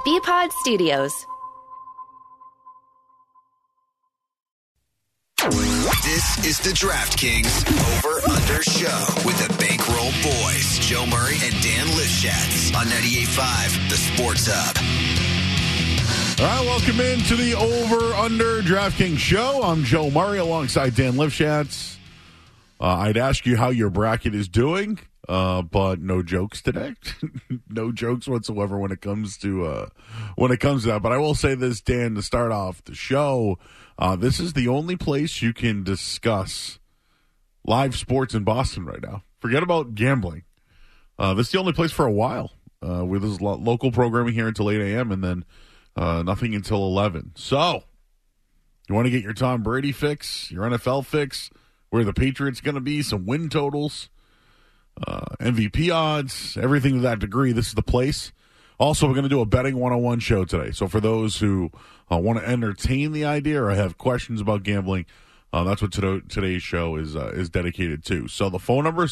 Bpod Studios. This is the DraftKings Over-Under Show with the Bankroll Boys, Joe Murray and Dan Lifshatz on 98.5 The Sports Hub. All right, welcome into the Over-Under DraftKings Show. I'm Joe Murray alongside Dan Lifshatz. I'd ask you how your bracket is doing, but no jokes today. No jokes whatsoever when it comes to that. But I will say this, Dan, to start off the show. This is the only place you can discuss live sports in Boston right now. Forget about gambling. This is the only place for a while. With this local programming here until 8 a.m. and then nothing until 11. So, you want to get your Tom Brady fix, your NFL fix, where the Patriots going to be, some win totals, MVP odds, everything to that degree. This is the place. Also, we're going to do a betting 101 show today. So for those who want to entertain the idea or have questions about gambling, that's what today's show is dedicated to. So the phone number is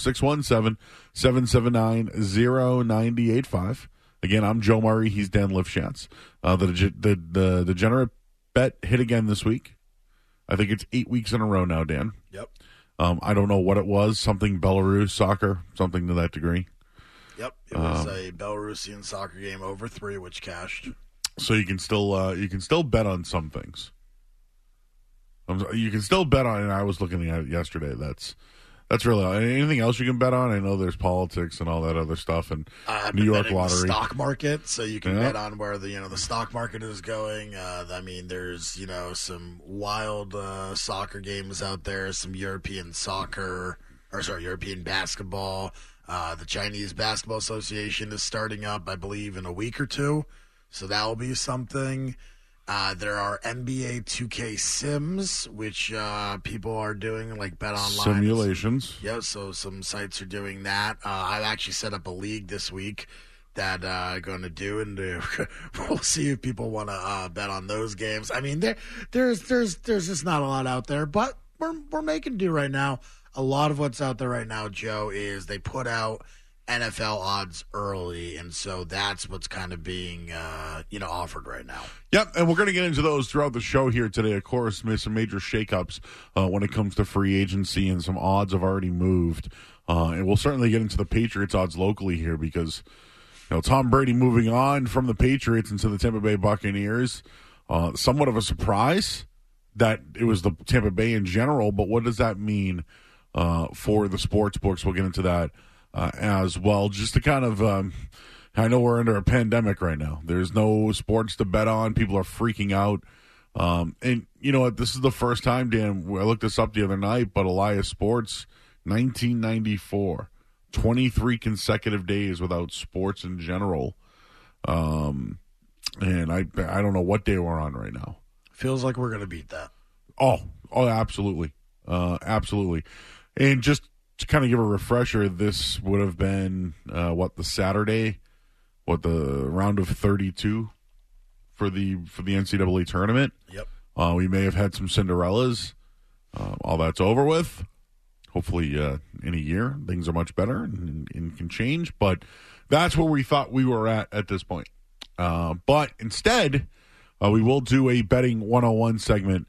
617-779-0985. Again, I'm Joe Murray. He's Dan Lifshatz. The degenerate bet hit again this week. I think it's 8 weeks in a row now, Dan. Yep. I don't know what it was. Something Belarus soccer, something to that degree. Yep. It was a Belarusian soccer game over 3, which cashed. So you can still bet on some things. You can still bet on, and I was looking at it yesterday. That's really anything else you can bet on. I know there's politics and all that other stuff, and New York lottery, the stock market. So you can bet on where the stock market is going. There's some wild soccer games out there. Some European basketball. The Chinese Basketball Association is starting up, I believe, in a week or two. So that will be something. There are NBA 2K Sims, which people are doing, like Bet Online. Simulations. Yeah, so some sites are doing that. I've actually set up a league this week that I'm going to do, and we'll see if people want to bet on those games. I mean, there's just not a lot out there, but we're making do right now. A lot of what's out there right now, Joe, is they put out NFL odds early, and so that's what's kind of being offered right now. Yep, and we're going to get into those throughout the show here today. Of course, some major shakeups when it comes to free agency, and some odds have already moved. And we'll certainly get into the Patriots odds locally here because Tom Brady moving on from the Patriots into the Tampa Bay Buccaneers. Somewhat of a surprise that it was the Tampa Bay in general, but what does that mean for the sports books? We'll get into that as well. Just to kind of, I know we're under a pandemic right now. There's no sports to bet on. People are freaking out. And you know what? This is the first time, Dan, I looked this up the other night, but Elias Sports, 1994, 23 consecutive days without sports in general. And I don't know what day we're on right now. Feels like we're going to beat that. Oh, absolutely. Absolutely. And just to kind of give a refresher, this would have been, the Saturday, the round of 32 for the NCAA tournament. Yep. We may have had some Cinderellas. All that's over with. Hopefully in a year, things are much better and can change. But that's where we thought we were at this point. But instead, we will do a betting 101 segment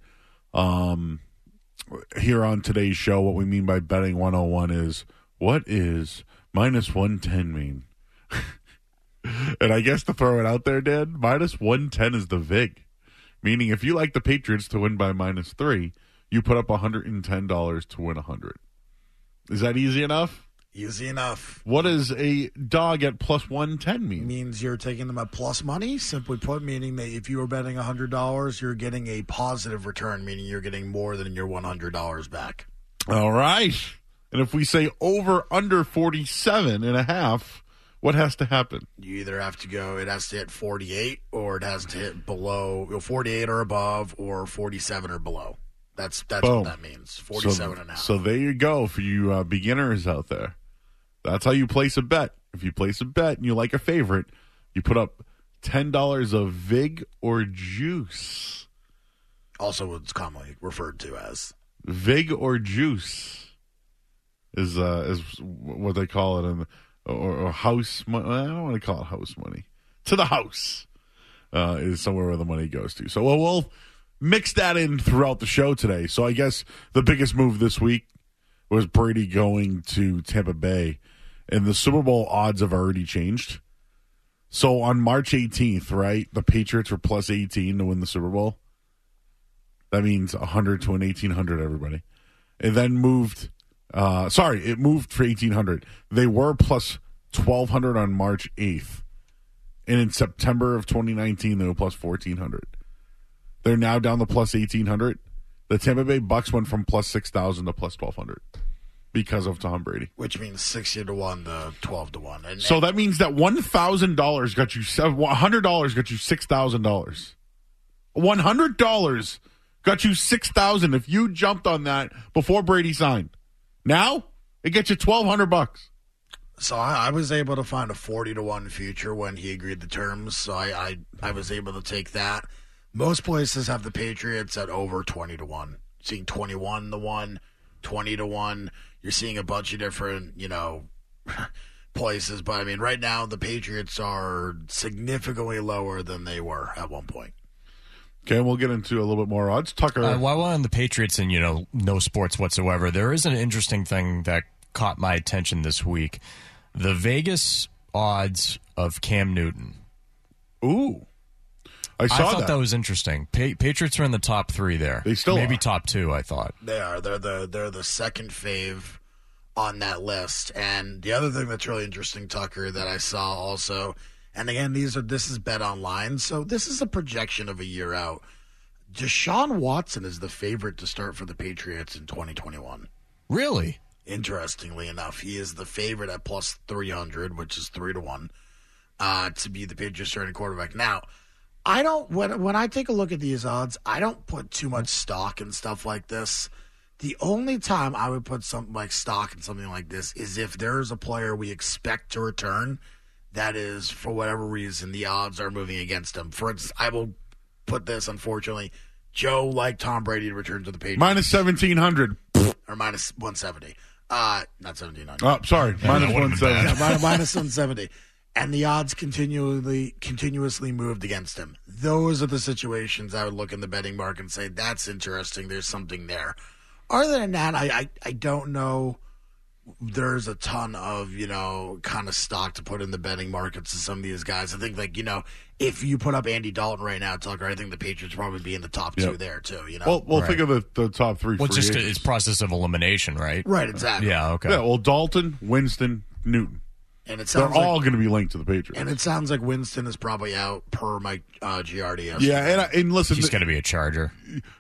here on today's show. What we mean by betting 101 is, what is minus 110 mean? And I guess to throw it out there, Dan, minus 110 is the VIG. Meaning if you like the Patriots to win by -3, you put up $110 to win 100. Is that easy enough? Easy enough. What does a dog at plus 110 mean? It means you're taking them at plus money, simply put, meaning that if you were betting $100, you're getting a positive return, meaning you're getting more than your $100 back. All right. And if we say over under 47.5, what has to happen? You either have to go, it has to hit 48, or it has to hit below 48 or above, or 47 or below. That's what that means. 47.5. So there you go for you beginners out there. That's how you place a bet. If you place a bet and you like a favorite, you put up $10 of VIG or juice. Also, what's commonly referred to as VIG or juice is what they call it, or house money. I don't want to call it house money. To the house. is somewhere where the money goes to. So we'll mix that in throughout the show today. So I guess the biggest move this week was Brady going to Tampa Bay, and the Super Bowl odds have already changed. So on March 18th, right, the Patriots were plus 18 to win the Super Bowl. That means 100 to an 1,800, everybody. It then moved, it moved for 1,800. They were plus 1,200 on March 8th. And in September of 2019, they were plus 1,400. They're now down to plus 1,800. The Tampa Bay Bucks went from plus 6,000 to plus 1,200 because of Tom Brady. Which means 60 to 1 to 12 to 1. And so that means that $1,000 got you $100 got you $6,000. $100 got you $6,000 if you jumped on that before Brady signed. Now it gets you $1,200. So I was able to find a 40 to 1 future when he agreed the terms. So I was able to take that. Most places have the Patriots at over 20 to 1. Seeing 21 to 1, 20 to 1. You're seeing a bunch of different, places. But, I mean, right now the Patriots are significantly lower than they were at one point. Okay, we'll get into a little bit more odds. Tucker. While we're on the Patriots and, no sports whatsoever, there is an interesting thing that caught my attention this week. The Vegas odds of Cam Newton. Ooh. I thought that was interesting. Patriots are in the top 3 there. They still maybe are. top 2, I thought. They are. They're the second fave on that list. And the other thing that's really interesting, Tucker, that I saw also, and again, this is Bet Online, so this is a projection of a year out. Deshaun Watson is the favorite to start for the Patriots in 2021. Really? Interestingly enough, he is the favorite at plus 300, which is 3 to 1, to be the Patriots starting quarterback. Now, I don't when I take a look at these odds, I don't put too much stock in stuff like this. The only time I would put something like stock in something like this is if there is a player we expect to return that is, for whatever reason, the odds are moving against him. For instance, I will put this, unfortunately, Joe liked Tom Brady to return to the Patriots. Minus 1,700. Or minus 170. Not 1,700. Oh, sorry. Minus 170. Yeah, minus 170. And the odds continuously moved against him. Those are the situations I would look in the betting market and say, that's interesting. There's something there. Other than that, I don't know. There's a ton of, kind of stock to put in the betting markets to some of these guys. I think, if you put up Andy Dalton right now, Tucker, I think the Patriots probably be in the top 2 there, too. Well, right. Think of the top 3 Well, free agents. It's process of elimination, right? Right, exactly. Yeah, okay. Yeah, well, Dalton, Winston, Newton. And it sounds They're all going to be linked to the Patriots. And it sounds like Winston is probably out per Mike Giardi. Yeah, and listen, he's going to be a Charger.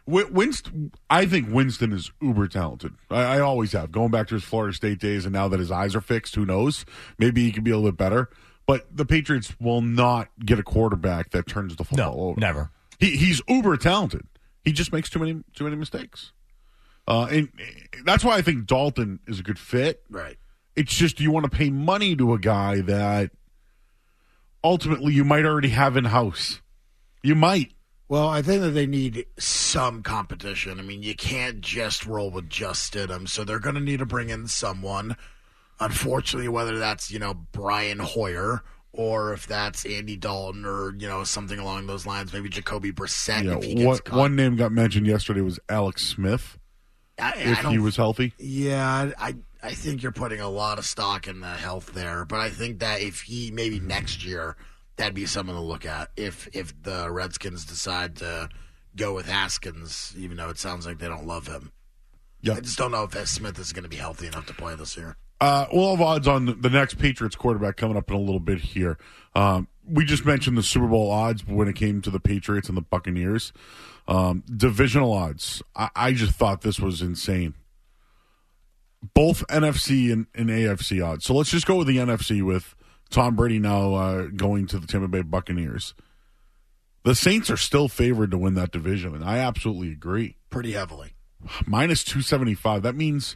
I think Winston is uber talented. I always have. Going back to his Florida State days, and now that his eyes are fixed, who knows? Maybe he can be a little bit better. But the Patriots will not get a quarterback that turns the football over. Never. He's uber talented. He just makes too many mistakes. And that's why I think Dalton is a good fit. Right. It's just you want to pay money to a guy that ultimately you might already have in-house. You might. Well, I think that they need some competition. I mean, you can't just roll with just Stidham, so they're going to need to bring in someone. Unfortunately, whether that's, Brian Hoyer or if that's Andy Dalton or, something along those lines, maybe Jacoby Brissett if he gets cut. One name got mentioned yesterday was Alex Smith, if he was healthy. Yeah, I think you're putting a lot of stock in the health there, but I think that if he maybe next year, that'd be someone to look at. If the Redskins decide to go with Haskins, even though it sounds like they don't love him. Yeah. I just don't know if Smith is going to be healthy enough to play this year. We'll have odds on the next Patriots quarterback coming up in a little bit here. We just mentioned the Super Bowl odds when it came to the Patriots and the Buccaneers. Divisional odds. I just thought this was insane. Both NFC and AFC odds. So let's just go with the NFC with Tom Brady now going to the Tampa Bay Buccaneers. The Saints are still favored to win that division, and I absolutely agree. Pretty heavily. Minus 275. That means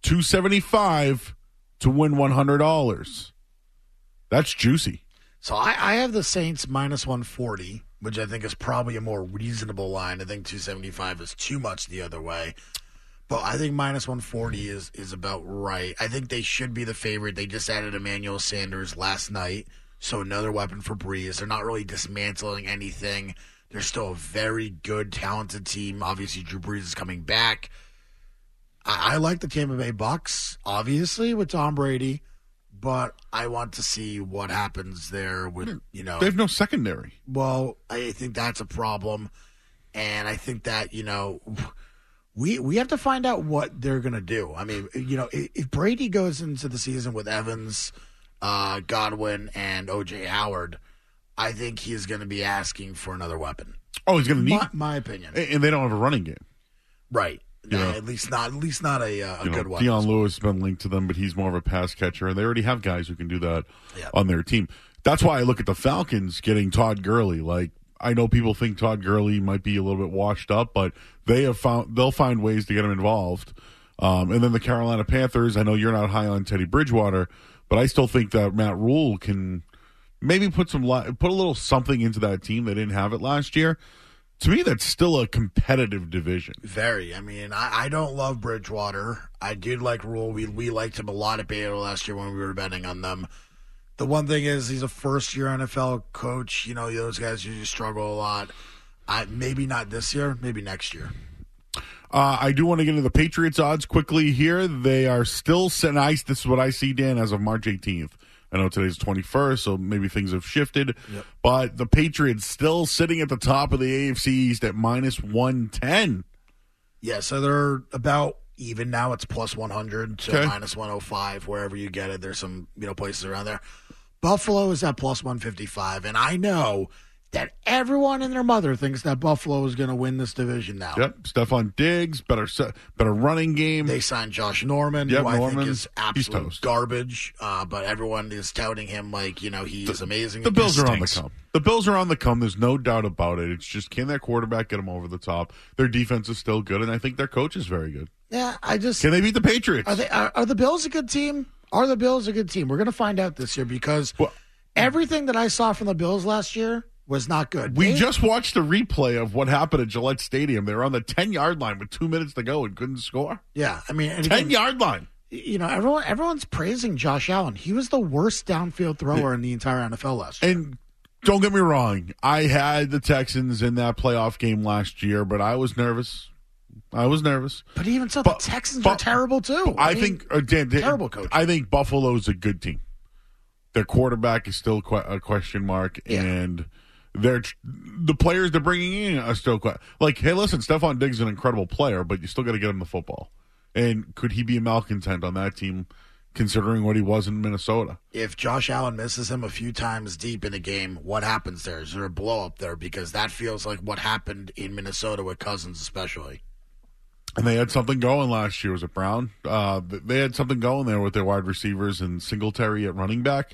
275 to win $100. That's juicy. So I have the Saints minus 140, which I think is probably a more reasonable line. I think 275 is too much the other way. But I think minus 140 is about right. I think they should be the favorite. They just added Emmanuel Sanders last night, So another weapon for Breeze. They're not really dismantling anything. They're still a very good, talented team. Obviously, Drew Brees is coming back. I like the Tampa Bay Bucks, obviously, with Tom Brady, but I want to see what happens there with, They have no secondary. Well, I think that's a problem. And I think that, we have to find out what they're going to do. I mean, if Brady goes into the season with Evans, Godwin, and O.J. Howard, I think he's going to be asking for another weapon. Oh, he's going to need my opinion. And they don't have a running game. Right. At least not a good one. Deion Lewis has been linked to them, but he's more of a pass catcher, and they already have guys who can do that on their team. That's why I look at the Falcons getting Todd Gurley. Like, I know people think Todd Gurley might be a little bit washed up, but they'll find ways to get him involved. And then the Carolina Panthers, I know you're not high on Teddy Bridgewater, but I still think that Matt Rule can maybe put a little something into that team. They didn't have it last year. To me, that's still a competitive division. Very. I mean, I don't love Bridgewater. I did like Rule. We liked him a lot at Beta last year when we were betting on them. The one thing is he's a first-year NFL coach. Those guys usually struggle a lot. Maybe not this year, maybe next year. I do want to get into the Patriots odds quickly here. They are still set ice. This is what I see, Dan, as of March 18th. I know today's 21st, so maybe things have shifted. Yep. But the Patriots still sitting at the top of the AFC East at minus 110. Yeah, so they're about even now. It's plus 100 to minus 105, wherever you get it. There's some places around there. Buffalo is at plus 155, and I know that everyone and their mother thinks that Buffalo is going to win this division now. Yep, Stephon Diggs, better running game. They signed Josh Norman, yep, who Norman, I think is absolute toast. garbage, but everyone is touting him like, he is amazing. The Bills are on the come. The Bills are on the come. There's no doubt about it. It's just, can their quarterback get them over the top? Their defense is still good, and I think their coach is very good. Yeah, Can they beat the Patriots? Are the Bills a good team? Are the Bills a good team? We're going to find out this year because everything that I saw from the Bills last year was not good. We just watched a replay of what happened at Gillette Stadium. They were on the 10-yard line with 2 minutes to go and couldn't score. Yeah, I mean, 10-yard line. Everyone's praising Josh Allen. He was the worst downfield thrower in the entire NFL last year. And don't get me wrong, I had the Texans in that playoff game last year, but I was nervous. But even so, the Texans are terrible too. I think terrible coach. I think Buffalo's a good team. Their quarterback is still a question mark, and the players they're bringing in are still hey, listen, Stephon Diggs is an incredible player, but you still got to get him the football. And could he be a malcontent on that team, considering what he was in Minnesota? If Josh Allen misses him a few times deep in a game, what happens there? Is there a blow up there? Because that feels like what happened in Minnesota with Cousins, especially. And they had something going last year. Was it Brown? They had something going there with their wide receivers and Singletary at running back.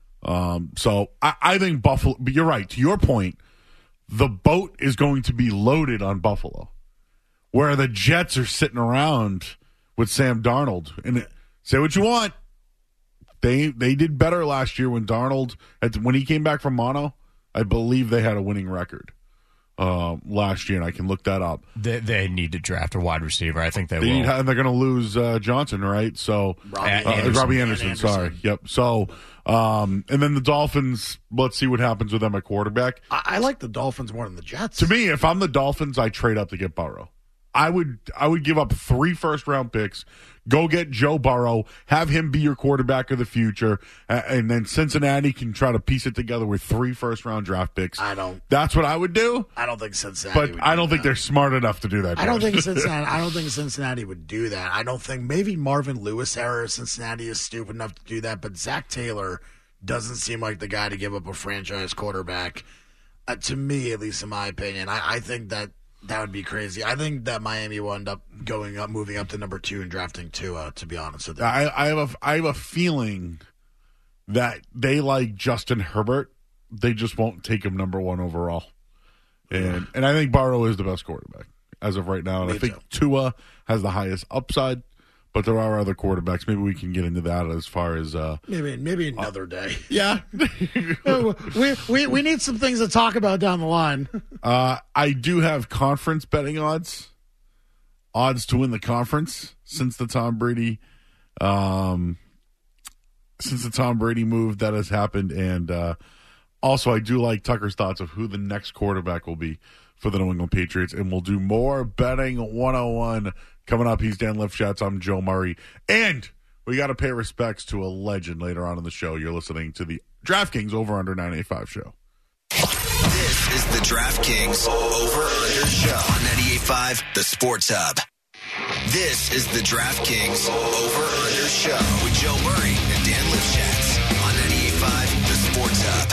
So I think Buffalo, but you're right. To your point, the boat is going to be loaded on Buffalo, where the Jets are sitting around with Sam Darnold. And say what you want. They did better last year when Darnold, when he came back from mono, I believe they had a winning record. Last year, and I can look that up. They need to draft a wide receiver. I think they will. And they're going to lose Johnson, right? So Robbie Anderson. Sorry. Yep. So, and then the Dolphins. Let's see what happens with them at quarterback. I like the Dolphins more than the Jets. To me, if I'm the Dolphins, I trade up to get Burrow. I would give up 3 first-round picks, go get Joe Burrow, have him be your quarterback of the future, and then Cincinnati can try to piece it together with 3 first-round draft picks. That's what I would do. I don't think Cincinnati. But I don't think they're smart enough to do that. I don't think Cincinnati would do that. I don't think maybe Marvin Lewis era Cincinnati is stupid enough to do that. But Zach Taylor doesn't seem like the guy to give up a franchise quarterback. To me, at least in my opinion, I think that would be crazy. I think that Miami will end up moving up to number 2 and drafting Tua, to be honest with you. I have a feeling that they like Justin Herbert. They just won't take him number 1 overall. And I think Burrow is the best quarterback as of right now. And I think Tua has the highest upside. But there are other quarterbacks. Maybe we can get into that as far as maybe another day. Yeah, we need some things to talk about down the line. I do have conference betting odds to win the conference since the Tom Brady since the Tom Brady move that has happened. And also, I do like Tucker's thoughts of who the next quarterback will be for the New England Patriots. And we'll do more betting 101 coming up. He's Dan Lifshatz. I'm Joe Murray. And we got to pay respects to a legend later on in the show. You're listening to the DraftKings Over-Under 985 show. This is the DraftKings Over-Under Show on 98.5 The Sports Hub. This is the DraftKings Over-Under Show with Joe Murray and Dan Lifshatz on 98.5 The Sports Hub.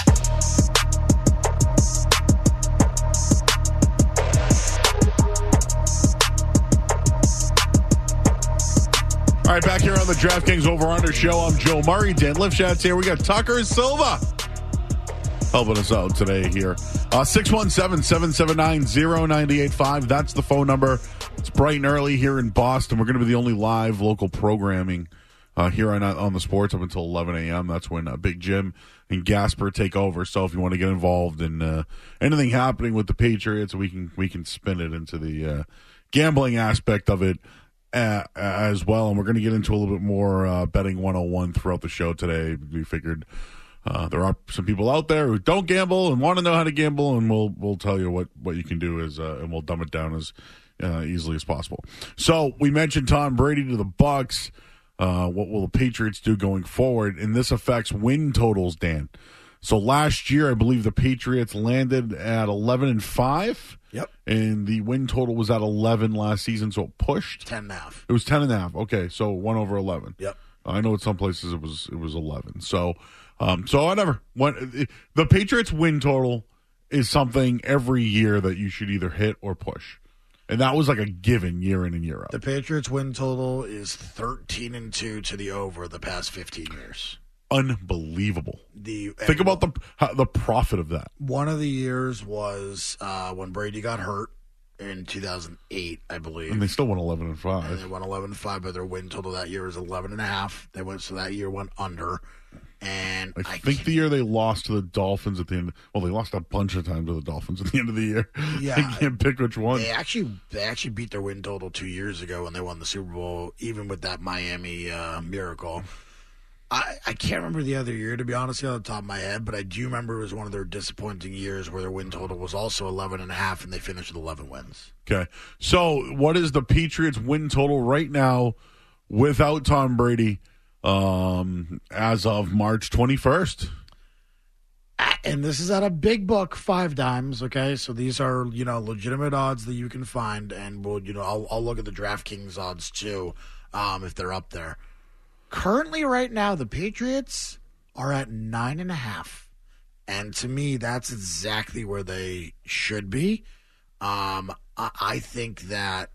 All right, back here on the DraftKings Over-Under Show. I'm Joe Murray. Dan Lifshatz here. We got Tucker Silva helping us out today here. 617-779-0985. That's the phone number. It's bright and early here in Boston. We're going to be the only live local programming here on the sports up until 11 a.m. That's when Big Jim and Gasper take over. So if you want to get involved in anything happening with the Patriots, we can spin it into the gambling aspect of it as well. And we're going to get into a little bit more betting 101 throughout the show today. We figured there are some people out there who don't gamble and want to know how to gamble, and we'll tell you what you can do and we'll dumb it down as easily as possible. So we mentioned Tom Brady to the Bucs. What will the Patriots do going forward? And this affects win totals, Dan. So last year, I believe the Patriots landed at 11-5. Yep. And the win total was at 11 last season, so it pushed. 10.5. It was 10.5. Okay, so 1 over 11. Yep. I know in some places it was 11. So whatever. The Patriots win total is something every year that you should either hit or push. And that was like a given year in and year out. The Patriots win total is 13-2 to the over the past 15 years. Unbelievable. Think about the profit of that. One of the years was when Brady got hurt in 2008, I believe. And they still won 11-5. And they won 11-5, but their win total that year was 11.5. So that year went under. And I think the year they lost to the Dolphins at the end. Well, they lost a bunch of times to the Dolphins at the end of the year. Yeah, I can't pick which one. They actually beat their win total 2 years ago when they won the Super Bowl, even with that Miami miracle. I can't remember the other year, to be honest, on the top of my head, but I do remember it was one of their disappointing years where their win total was also 11.5, and they finished with 11 wins. Okay, so what is the Patriots' win total right now without Tom Brady as of March 21st? And this is at a big book, 5 dimes. Okay, so these are legitimate odds that you can find, and I'll look at the DraftKings odds too if they're up there. Currently, right now, the Patriots are at 9.5, and to me, that's exactly where they should be. I think that,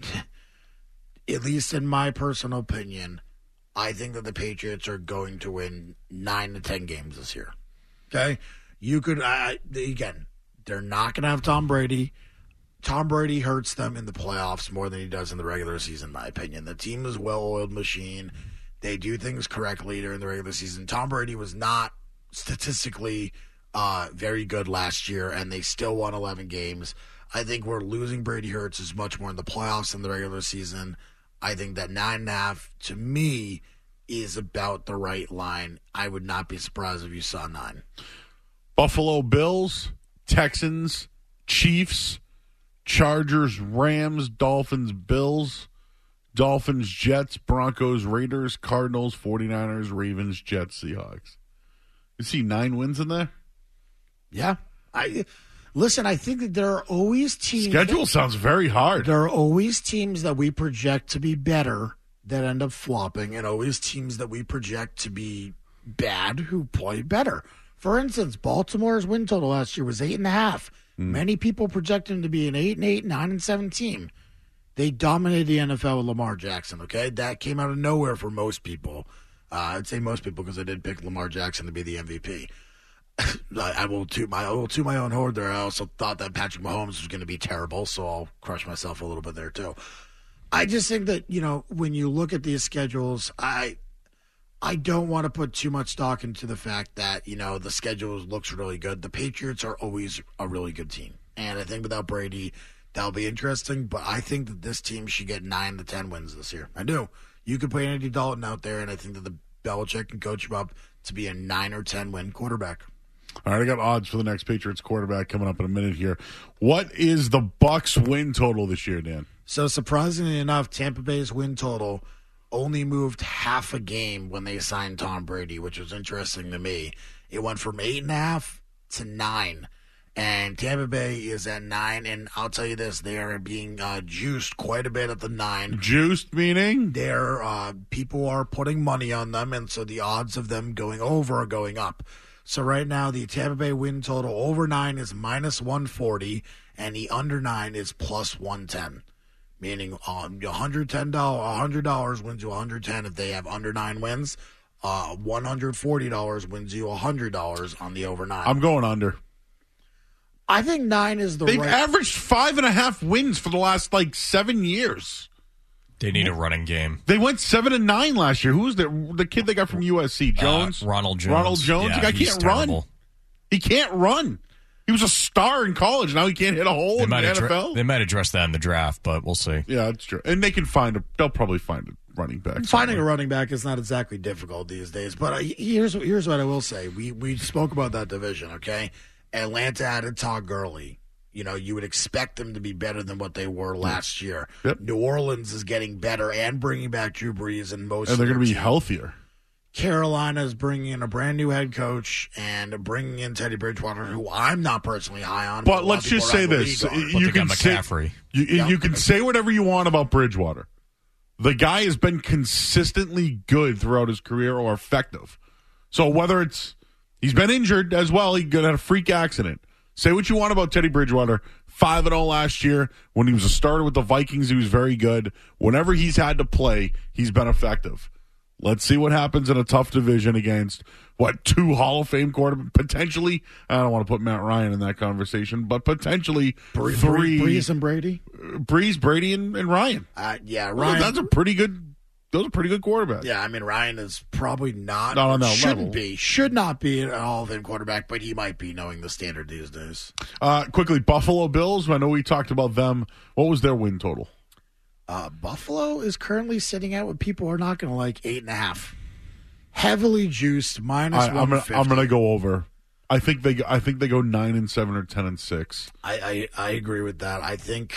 at least in my personal opinion, I think that the Patriots are going to win 9 to 10 games this year. Okay, you could again, they're not going to have Tom Brady. Tom Brady hurts them in the playoffs more than he does in the regular season, in my opinion. The team is a well-oiled machine. They do things correctly during the regular season. Tom Brady was not statistically very good last year, and they still won 11 games. I think where losing Brady hurts is much more in the playoffs than the regular season. I think that 9.5, to me, is about the right line. I would not be surprised if you saw 9. Buffalo Bills, Texans, Chiefs, Chargers, Rams, Dolphins, Bills, Dolphins, Jets, Broncos, Raiders, Cardinals, 49ers, Ravens, Jets, Seahawks. You see 9 wins in there? Yeah. I think that there are always teams. Schedule sounds very hard. There are always teams that we project to be better that end up flopping, and always teams that we project to be bad who play better. For instance, Baltimore's win total last year was 8.5. Many people project them to be an 8-8, 9-7 team. They dominated the NFL with Lamar Jackson, okay? That came out of nowhere for most people. I'd say most people because I did pick Lamar Jackson to be the MVP. I will toot my own horn there. I also thought that Patrick Mahomes was going to be terrible, so I'll crush myself a little bit there too. I just think that, when you look at these schedules, I don't want to put too much stock into the fact that, the schedule looks really good. The Patriots are always a really good team. And I think without Brady, that'll be interesting, but I think that this team should get 9 to 10 wins this year. I do. You could put Andy Dalton out there, and I think that the Belichick can coach him up to be a 9 or 10 win quarterback. All right, I got odds for the next Patriots quarterback coming up in a minute here. What is the Bucs win total this year, Dan? So surprisingly enough, Tampa Bay's win total only moved half a game when they signed Tom Brady, which was interesting to me. It went from 8.5 to 9. And Tampa Bay is at 9, and I'll tell you this, they are being juiced quite a bit at the 9. Juiced meaning? People are putting money on them, and so the odds of them going over are going up. So right now, the Tampa Bay win total over 9 is minus 140, and the under 9 is plus 110. Meaning $100 wins you $110 if they have under 9 wins. $140 wins you $100 on the over 9. I'm going under. I think 9 is They've averaged 5.5 wins for the last 7 years. They need a running game. They went 7-9 last year. Who was the kid they got from USC? Jones? Ronald Jones. Ronald Jones. Yeah, the guy he's can't terrible. run. He can't run. He was a star in college. Now he can't hit a hole in the NFL. They might address that in the draft, but we'll see. Yeah, that's true. And they can they'll probably find a running back. Finding a running back is not exactly difficult these days. But here's what I will say. We spoke about that division, okay? Atlanta added Todd Gurley. You would expect them to be better than what they were last year. Yep. New Orleans is getting better and bringing back Drew Brees and they're going to be healthier. Carolina is bringing in a brand new head coach and bringing in Teddy Bridgewater, who I'm not personally high on. But let's just say this: you can McCaffrey. You can say whatever you want about Bridgewater. The guy has been consistently good throughout his career or effective. So whether he's been injured as well, he had a freak accident. Say what you want about Teddy Bridgewater. 5-0 last year. When he was a starter with the Vikings, he was very good. Whenever he's had to play, he's been effective. Let's see what happens in a tough division against, 2 Hall of Fame quarterbacks? Potentially, I don't want to put Matt Ryan in that conversation, but potentially 3. Brees and Brady? Brees, Brady, and Ryan. Yeah, Ryan. Well, those are pretty good quarterbacks. Yeah, I mean, Ryan is probably not on that shouldn't level. Should not be an Hall of Fame quarterback, but he might be, knowing the standard these days. Quickly, Buffalo Bills. I know we talked about them. What was their win total? Buffalo is currently sitting at what people are not going to like, 8.5. Heavily juiced, minus 150. I'm going to go over. I think they go 9-7 or 10-6. I agree with that. I think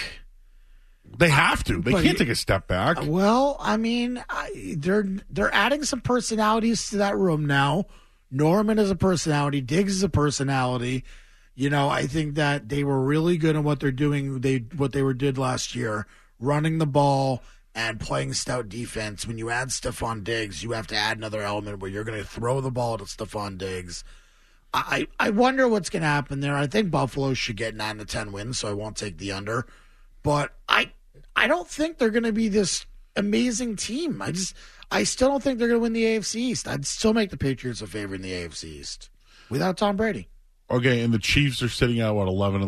they have to. They can't take a step back. Well, I mean, they're adding some personalities to that room now. Norman is a personality. Diggs is a personality. I think that they were really good at what they're doing. What they did last year, running the ball and playing stout defense. When you add Stephon Diggs, you have to add another element where you're going to throw the ball to Stephon Diggs. I wonder what's going to happen there. I think Buffalo should get 9 to 10 wins, so I won't take the under. But I don't think they're going to be this amazing team. I still don't think they're going to win the AFC East. I'd still make the Patriots a favorite in the AFC East without Tom Brady. Okay, and the Chiefs are sitting at 11.5?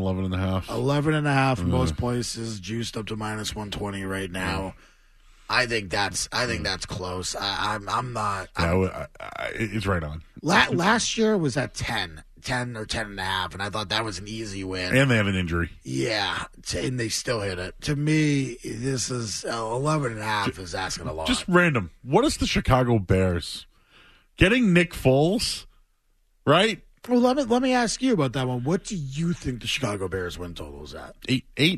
11.5 in most places, juiced up to minus 120 right now. I think that's close. I'm not. It's right on. Last year was at 10 or 10.5, and I thought that was an easy win. And they have an injury. Yeah, and they still hit it. To me, this is 11.5 is asking a lot. Just random. What is the Chicago Bears getting Nick Foles? Right. Well, let me ask you about that one. What do you think the Chicago Bears win total is at? 8.5.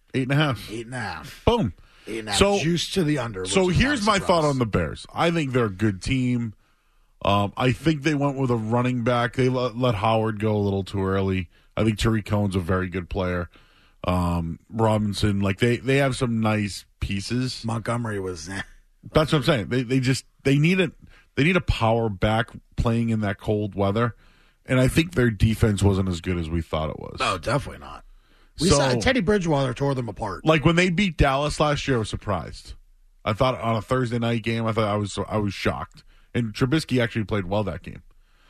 8.5. Boom. 8.5. So juice to the under. So here's my thought on the Bears. I think they're a good team. I think they went with a running back. They let Howard go a little too early. I think Tariq Cohen's a very good player. Robinson, they have some nice pieces. Montgomery was. That's what I'm saying. They need a power back playing in that cold weather. And I think their defense wasn't as good as we thought it was. No, definitely not. We saw Teddy Bridgewater tore them apart. Like when they beat Dallas last year, I was surprised. I thought on a Thursday night game, I was shocked. And Trubisky actually played well that game.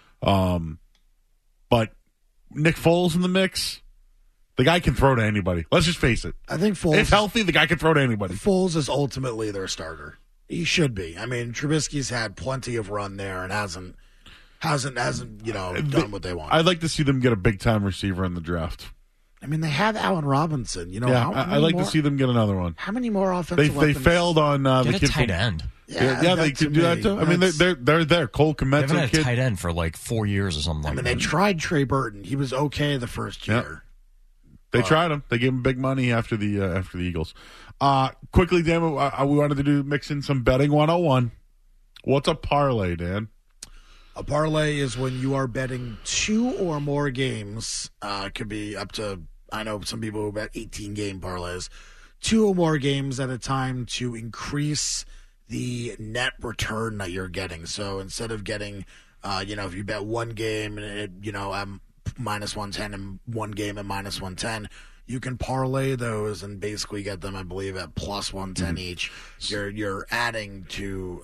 But Nick Foles in the mix, the guy can throw to anybody. Let's just face it. I think Foles, if healthy, the guy can throw to anybody. Foles is ultimately their starter. He should be. I mean, Trubisky's had plenty of run there and hasn't done what they want. I'd like to see them get a big time receiver in the draft. I mean, they have Allen Robinson. You know, Yeah, I'd like to see them get another one. How many more offensive They weapons? failed on the Get a kid tight from, end. Yeah, they could do that too. I mean, they're there. Cole They haven't Kmet's had a kid. tight end for like 4 years or something I like mean, they that. tried Trey Burton. He was okay the first year. They tried him. They gave him big money after the Eagles. Quickly, Dan, we wanted to mix in some betting 101. What's a parlay, Dan? A parlay is when you are betting 2 or more games. Could be up to, I know some people who bet 18-game parlays. 2 or more games at a time to increase the net return that you're getting. So instead of getting, if you bet one game and I'm minus 110 and one game at minus 110, you can parlay those and basically get them, I believe, at plus 110 each. You're adding to,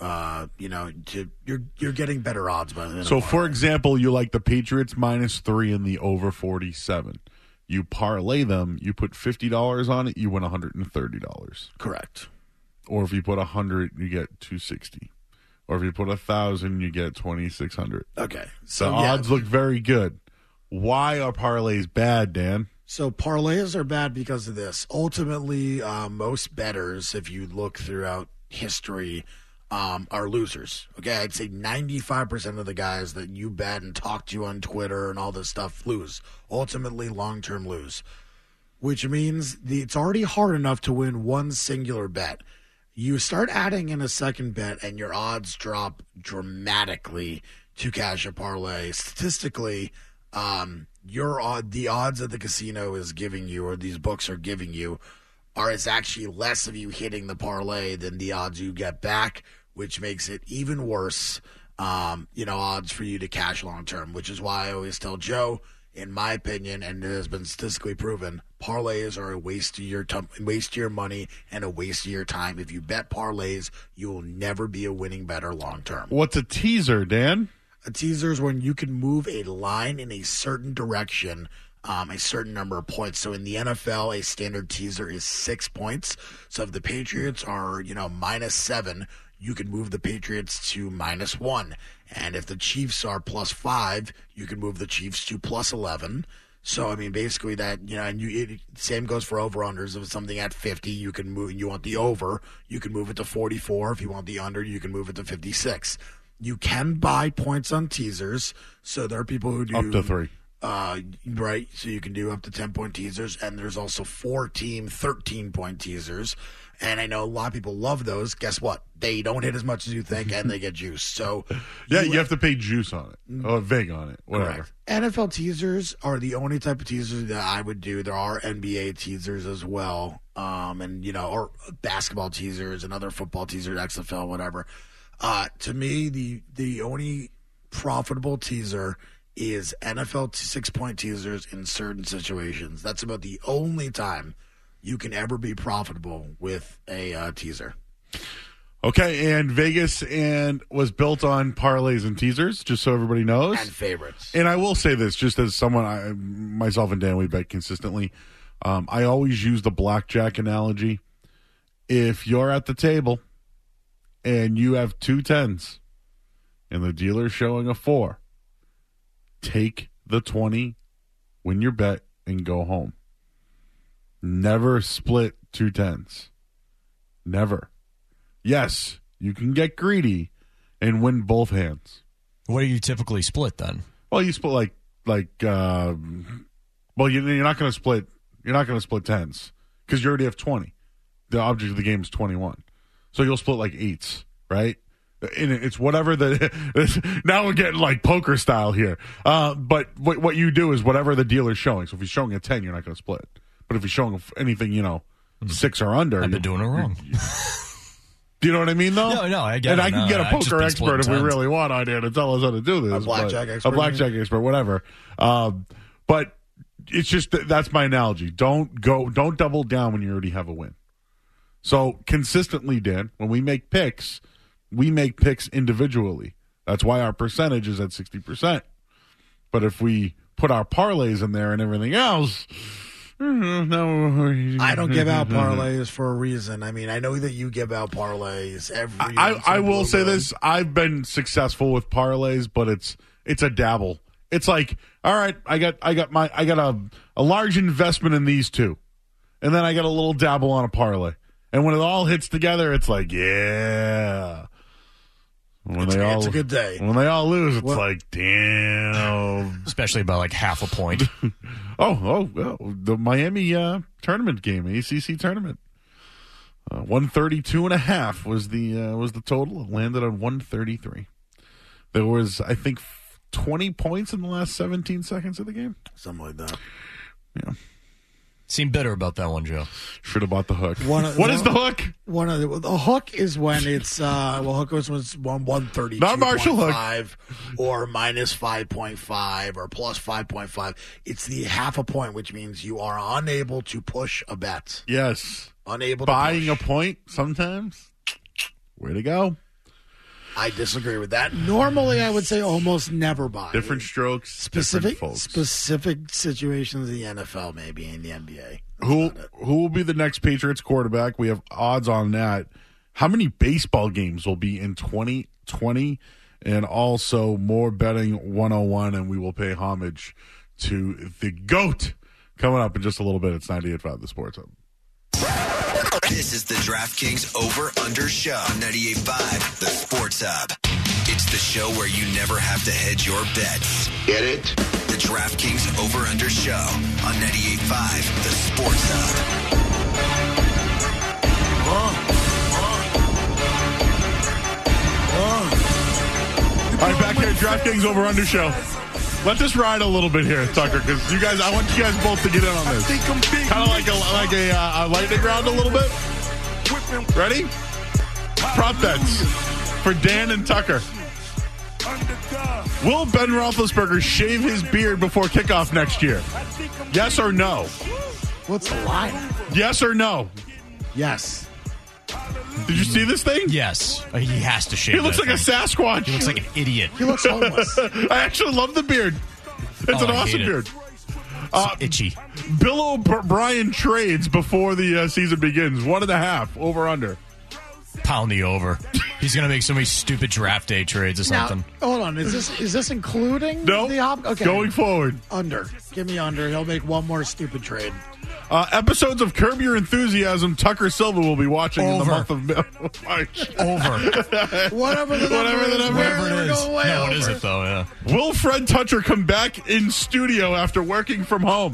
you're getting better odds by the So, for example, you like the Patriots -3 and the over 47. You parlay them. You put $50 on it. You win $130. Correct. Or if you put 100, you get 260. Or if you put 1,000, you get 2,600. Okay. The So odds look very good. Why are parlays bad, Dan? So parlays are bad because of this. Ultimately, most bettors, if you look throughout history, are losers. Okay, I'd say 95% of the guys that you bet and talk to on Twitter and all this stuff lose. Ultimately, long-term lose, which means it's already hard enough to win one singular bet. You start adding in a second bet, and your odds drop dramatically to cash a parlay. Statistically, the odds that the casino is giving you or these books are giving you is actually less of you hitting the parlay than the odds you get back, which makes it even worse, odds for you to cash long term, which is why I always tell Joe, in my opinion, and it has been statistically proven, parlays are a waste of your waste of your money and a waste of your time. If you bet parlays, you will never be a winning bettor long term. What's a teaser, Dan? A teaser is when you can move a line in a certain direction, a certain number of points. So in the NFL, a standard teaser is 6 points. So if the Patriots are, -7, you can move the Patriots to -1. And if the Chiefs are +5, you can move the Chiefs to +11. So, I mean, basically that, same goes for over-unders. If it's something at 50, you can move, you want the over, you can move it to 44. If you want the under, you can move it to 56. You can buy points on teasers. So there are people who do Up to 3. Right. So you can do up to 10-point teasers. And there's also 4-team, 13-point teasers. And I know a lot of people love those. Guess what? They don't hit as much as you think, and they get juice. So you have to pay juice on it or vig on it, whatever. Correct. NFL teasers are the only type of teasers that I would do. There are NBA teasers as well, or basketball teasers and other football teasers, XFL, whatever. To me, the only profitable teaser is NFL 6-point teasers in certain situations. That's about the only time you can ever be profitable with a teaser. Okay, and Vegas was built on parlays and teasers, just so everybody knows. And favorites. And I will say this, just as someone, myself and Dan, we bet consistently. I always use the blackjack analogy. If you're at the table and you have 2 10s and the dealer's showing a 4, take the 20, win your bet, and go home. Never split 2 10s. Never. Yes, you can get greedy and win both hands. What do you typically split then? Well, you split you're not going to split. You're not going to split 10s because you already have 20. The object of the game is 21, so you'll split like 8s, right? And it's whatever now we're getting like poker style here. But what you do is whatever the dealer's showing. So if he's showing a 10, you're not going to split. But if he's showing anything, 6 or under, I've been doing it wrong. Do you know what I mean, though? No, I get it. And I can get a I've just poker been expert if we splitting really want on here to tell us how to do this. A blackjack expert. A blackjack expert, whatever. But it's just that's my analogy. Don't double down when you already have a win. So consistently, Dan, when we make picks individually. That's why our percentage is at 60%. But if we put our parlays in there and everything else, no. I don't give out parlays for a reason. I mean, I know that you give out parlays every. I will say this: I've been successful with parlays, but it's a dabble. It's like, all right, I got a large investment in these two, and then I got a little dabble on a parlay, and when it all hits together, it's like, yeah. It's a good day. When they all lose, it's like, damn. Especially by like half a point. The Miami tournament game, ACC tournament. 132.5 was the total. It landed on 133. There was, I think, 20 points in the last 17 seconds of the game. Something like that. Yeah. Seem bitter about that one, Joe. Should have bought the hook. What is the hook? The hook is when it's hook was 132. Not Marshall Hook. Or minus 5.5 or plus 5.5. It's the half a point, which means you are unable to push a bet. Yes. Unable Buying to push. a point sometimes. Way to go. I disagree with that. Normally, I would say almost never buy. Different strokes, Specific different folks. specific situations in the NFL, maybe in the NBA. Who will be the next Patriots quarterback? We have odds on that. How many baseball games will be in 2020? And also more betting 101, and we will pay homage to the GOAT coming up in just a little bit. It's 98.5 The Sports Hub. This is the DraftKings Over-Under Show on 98.5 The Sports Hub. It's the show where you never have to hedge your bets. Get it? The DraftKings Over-Under Show on 98.5 The Sports Hub. All right, back here at DraftKings Over-Under Show. Let this ride a little bit here, Tucker, because I want you guys both to get in on this. Kind of like a lightning round a little bit. Ready? Prop bets for Dan and Tucker. Will Ben Roethlisberger shave his beard before kickoff next year? Yes or no? What's the line? Yes or no? Yes. Did you see this thing? Yes. He has to shave. He looks that like a thing. Sasquatch. He looks like an idiot. He looks homeless. I actually love the beard. It's an I awesome hate it. beard. It's itchy. Bill O'Brien trades before the season begins. 1.5 over under. Pound the over. He's going to make so many stupid draft day trades or something. Now, hold on. Is this including No. the op? Okay. Going forward. Under. Give me under. He'll make one more stupid trade. Episodes of Curb Your Enthusiasm, Tucker Silva will be watching in the Over. month of March. Over. Whatever the number Whatever it we're is. going way No, what over. is it, though? Yeah. Will Fred Toucher come back in studio after working from home?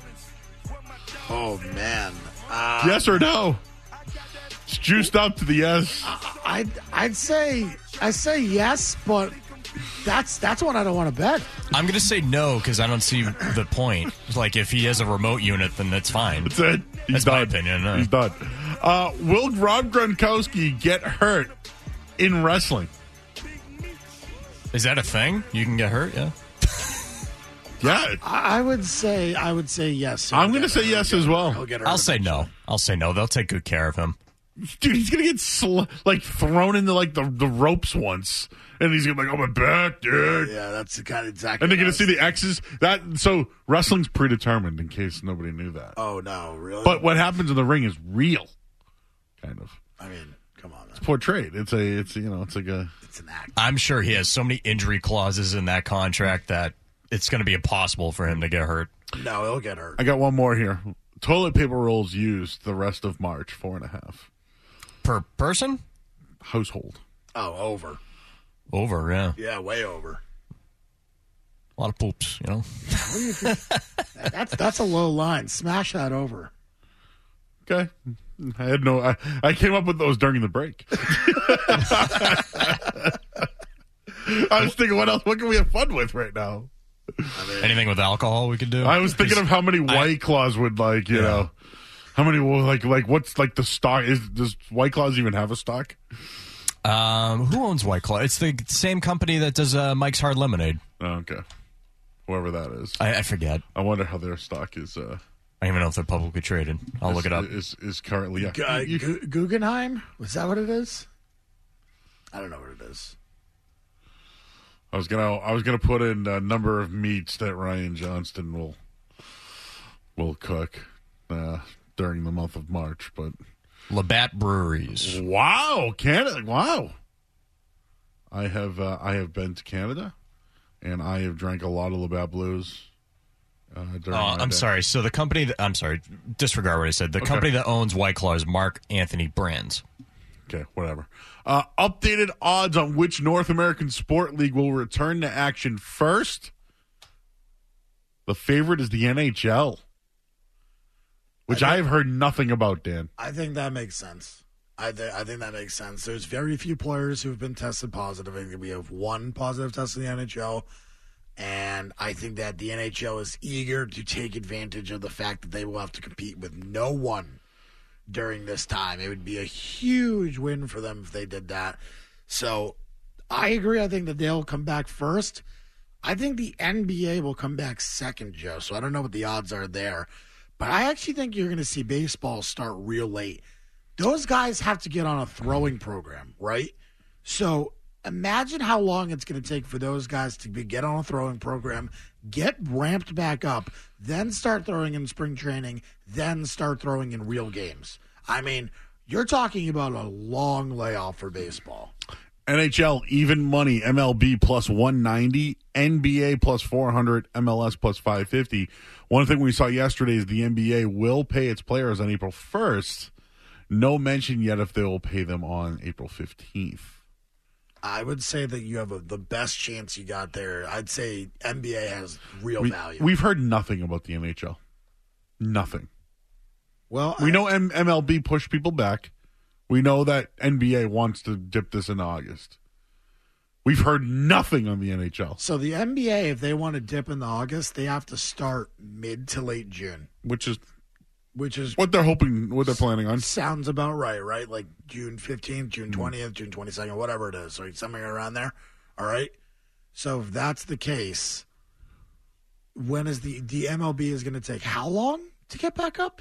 Oh man. Yes or no? It's juiced up to the yes. I'd say yes, but that's one I don't want to bet. I'm going to say no because I don't see the point. Like, if he has a remote unit, then that's fine. That's it. He's That's done. my opinion, no. He's done. Will Rob Gronkowski get hurt in wrestling? Is that a thing? You can get hurt, yeah? Yeah. I would say yes. I'm going to say yes as well. He'll get hurt I'll say eventually. no. I'll say no. They'll take good care of him. Dude, he's going to get thrown into the ropes once. And he's going to be like, oh, my back, dude. Yeah, that's the kind of exactly. And they're going what to see the X's. So wrestling's predetermined, in case nobody knew that. Oh no, really? But what happens in the ring is real, kind of. I mean, come on, man. Portrayed. It's like a. It's an act. I'm sure he has so many injury clauses in that contract that it's going to be impossible for him to get hurt. No, he'll get hurt. I got one more here. Toilet paper rolls used the rest of March, 4.5. Per person? Household. Oh, over. Over, yeah. Yeah, way over. A lot of poops, you know? What do you think? That's a low line. Smash that over. Okay. I had no. I came up with those during the break. I was thinking, what else? What can we have fun with right now? Anything with alcohol we could do? I was thinking of how many White Claws would you know, how many will what's the stock? Does White Claws even have a stock? Who owns White Claw? It's the same company that does Mike's Hard Lemonade. Oh, okay. Whoever that is. I forget. I wonder how their stock is. I don't even know if they're publicly traded. I'll look it up. Is currently Guggenheim? Was that what it is? I don't know what it is. I was gonna put in a number of meats that Ryan Johnston will cook during the month of March, but Labatt Breweries. wow, Canada! Wow, I have been to Canada, and I have drank a lot of Labatt Blues. I'm sorry. So the company that, I'm sorry, disregard what I said. The company that owns White Claw is Mark Anthony Brands. Okay, whatever. Updated odds on which North American Sport League will return to action first. The favorite is the NHL, which I have heard nothing about, Dan. I think that makes sense. I think that makes sense. There's very few players who have been tested positive. I think we have one positive test in the NHL, and I think that the NHL is eager to take advantage of the fact that they will have to compete with no one during this time. It would be a huge win for them if they did that. So I agree. I think that they'll come back first. I think the NBA will come back second, Joe. So I don't know what the odds are there. But I actually think you're going to see baseball start real late. Those guys have to get on a throwing program, right? So imagine how long it's going to take for those guys to get on a throwing program, get ramped back up, then start throwing in spring training, then start throwing in real games. I mean, you're talking about a long layoff for baseball. NHL, even money, MLB plus 190, NBA plus 400, MLS plus 550. One thing we saw yesterday is the NBA will pay its players on April 1st. No mention yet if they will pay them on April 15th. I would say that you have the best chance you got there. I'd say NBA has real value. We've heard nothing about the NHL. Nothing. Well, we know MLB pushed people back. We know that NBA wants to dip this in August. We've heard nothing on the NHL. So the NBA, if they want to dip in August, they have to start mid to late June. Which is what they're hoping, what they're planning on. Sounds about right? Like June 15th, June 20th, June 22nd, whatever it is. So somewhere around there. All right. So if that's the case, when is the MLB is going to take how long to get back up?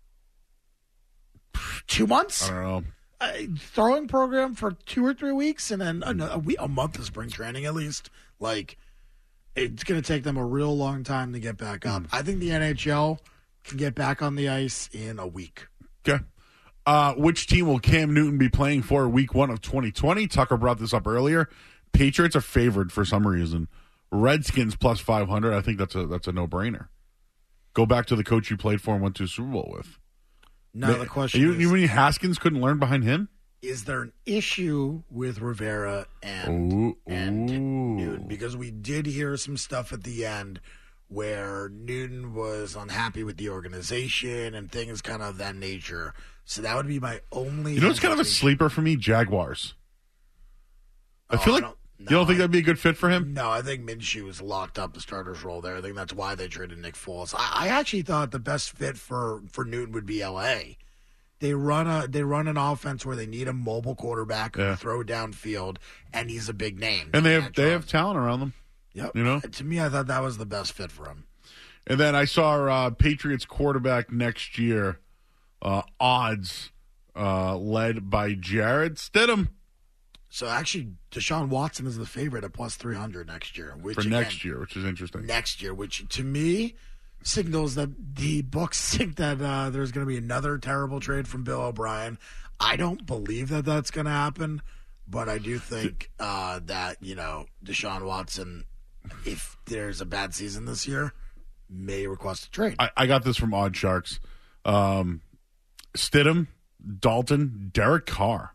2 months? I don't know. Throwing program for 2 or 3 weeks and then a month of spring training at least. Like, it's going to take them a real long time to get back up. I think the NHL can get back on the ice in a week. Okay. Which team will Cam Newton be playing for week 1 of 2020? Tucker brought this up earlier. Patriots are favored for some reason. Redskins plus 500. I think that's a no-brainer. Go back to the coach you played for and went to a Super Bowl with. Now the question is, you mean Haskins couldn't learn behind him? Is there an issue with Rivera and Newton? Because we did hear some stuff at the end where Newton was unhappy with the organization and things kind of that nature. So that would be my only. You know, it's kind of a sleeper for me. Jaguars. I feel like you don't think that'd be a good fit for him? No, I think Minshew was locked up the starter's role there. I think that's why they traded Nick Foles. I actually thought the best fit for Newton would be L.A. They run an offense where they need a mobile quarterback who can throw downfield, and he's a big name. And they have talent around them. Yep. You know, to me, I thought that was the best fit for him. And then I saw Patriots quarterback next year odds led by Jarrett Stidham. So actually, Deshaun Watson is the favorite at plus 300 next year. Which is interesting. Next year, which to me signals that the books think that there's going to be another terrible trade from Bill O'Brien. I don't believe that that's going to happen, but I do think that, Deshaun Watson, if there's a bad season this year, may request a trade. I got this from Odd Sharks. Stidham, Dalton, Derek Carr.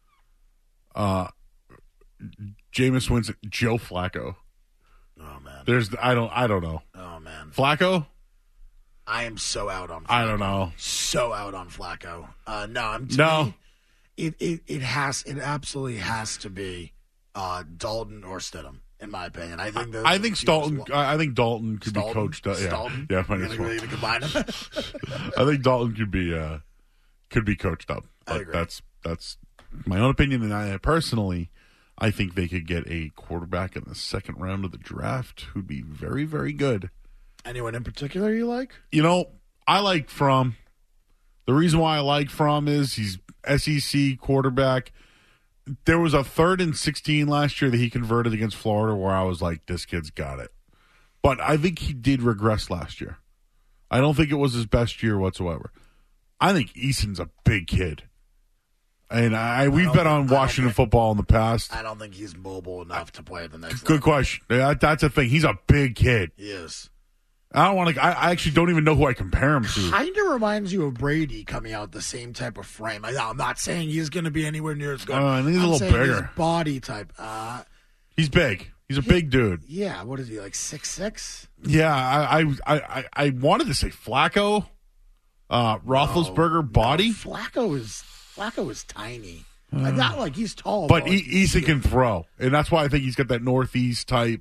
Jameis Winston, Joe Flacco. Oh man, I don't know. Oh man, Flacco. I am so out on Flacco. I don't know. So out on Flacco. No. It absolutely has to be Dalton or Stidham, in my opinion. I think Dalton could be coached. Yeah, might as well. Combine them. I think Dalton could be coached up. I agree. That's my own opinion, and I think they could get a quarterback in the second round of the draft who'd be very, very good. Anyone in particular you like? I like Fromm. The reason why I like Fromm is he's SEC quarterback. There was a 3rd and 16 last year that he converted against Florida where I was like, this kid's got it. But I think he did regress last year. I don't think it was his best year whatsoever. I think Eason's a big kid. And we've bet on Washington football in the past. I don't think he's mobile enough to play at the next Good level. question. That's a thing. He's a big kid. He is. I don't want to. I actually don't even know who I compare him to. Kind of reminds you of Brady coming out the same type of frame. I'm not saying he's going to be anywhere near as good. I think he's a little bigger. His body type. He's big. He's a big dude. Yeah. What is he, like 6'6"? Yeah. I wanted to say Flacco, Roethlisberger body. No, Flacco is tiny. Not like he's tall, but like, Easton can throw, and that's why I think he's got that Northeast type.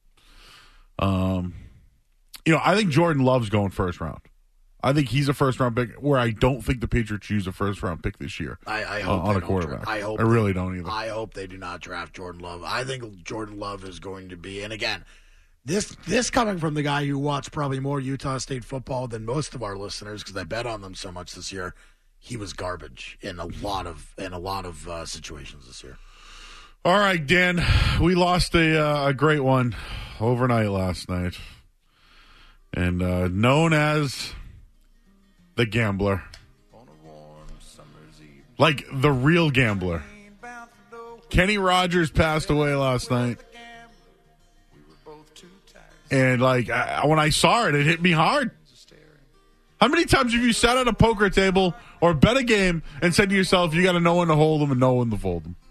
I think Jordan Love's going first round. I think he's a first round pick. Where I don't think the Patriots choose a first round pick this year. I hope on a quarterback. I really don't either. I hope they do not draft Jordan Love. I think Jordan Love is going to be, and again, this coming from the guy who watched probably more Utah State football than most of our listeners because I bet on them so much this year. He was garbage in a lot of situations this year. All right, Dan, we lost a great one overnight last night, and known as the Gambler, like the real gambler. Kenny Rogers passed away last night, and when I saw it, it hit me hard. How many times have you sat at a poker table or bet a game and said to yourself, you got to know when to hold them and know when to fold them?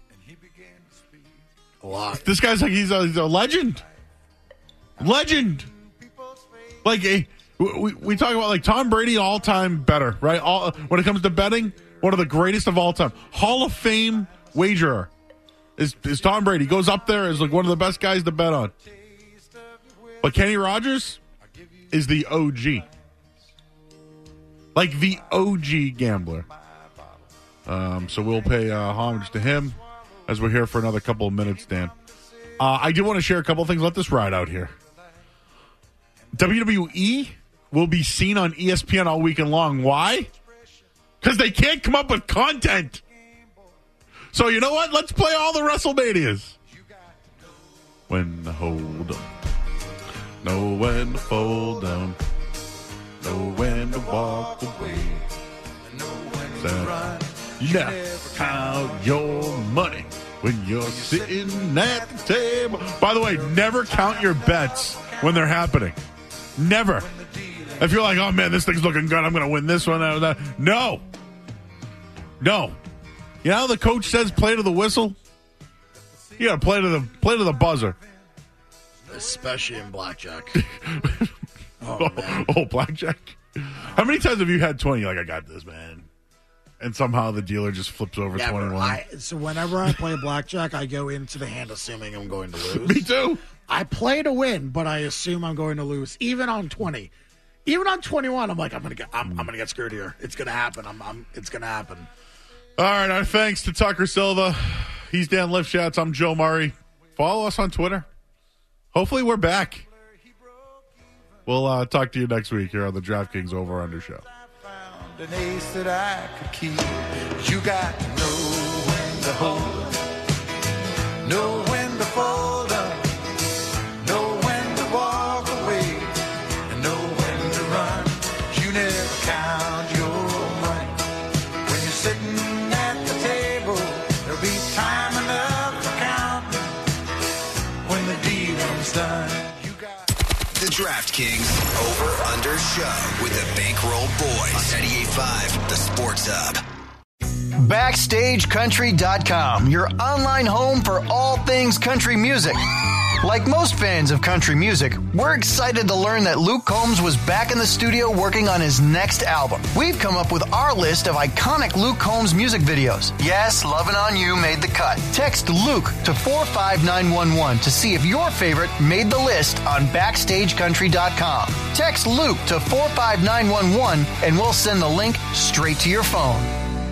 A lot. This guy's like he's a legend. Legend. Like we talk about like Tom Brady, all time better, right? When it comes to betting, one of the greatest of all time. Hall of Fame wagerer is Tom Brady. Goes up there as like one of the best guys to bet on. But Kenny Rogers is the OG. Like the OG gambler. So we'll pay homage to him as we're here for another couple of minutes, Dan. I do want to share a couple of things. Let this ride out here. WWE will be seen on ESPN all weekend long. Why? Because they can't come up with content. So you know what? Let's play all the WrestleManias. When to hold them. Know when to fold them. Know when to walk away. Know when to run. You never count your money when you're sitting at the table. By the way, never count your bets when they're happening. Never. If you're like, oh man, this thing's looking good, I'm going to win this one. No. No. You know how the coach says play to the whistle? You got to play to the buzzer. Especially in blackjack. Oh, blackjack. How many times have you had 20? You're like, I got this, man. And somehow the dealer just flips over 21. So whenever I play blackjack, I go into the hand assuming I'm going to lose. Me too. I play to win, but I assume I'm going to lose. Even on 20. Even on 21, I'm like, I'm gonna get screwed here. It's gonna happen. It's gonna happen. All right, our thanks to Tucker Silva. He's Dan Lifshatz. I'm Joe Murray. Follow us on Twitter. Hopefully we're back. We'll talk to you next week here on the DraftKings Over Under Show. An ace that I could keep. You got to know when to hold up, know when to fold up, know when to walk away, and know when to run. You never count your money when you're sitting at the table. There'll be time enough for counting when the dealing's done. The DraftKings Over Under Show with the Bankroll Boys. 98.5, the Sports Hub. BackstageCountry.com, your online home for all things country music. Like most fans of country music, we're excited to learn that Luke Combs was back in the studio working on his next album. We've come up with our list of iconic Luke Combs music videos. Yes, Lovin' On You made the cut. Text Luke to 45911 to see if your favorite made the list on BackstageCountry.com. Text Luke to 45911 and we'll send the link straight to your phone.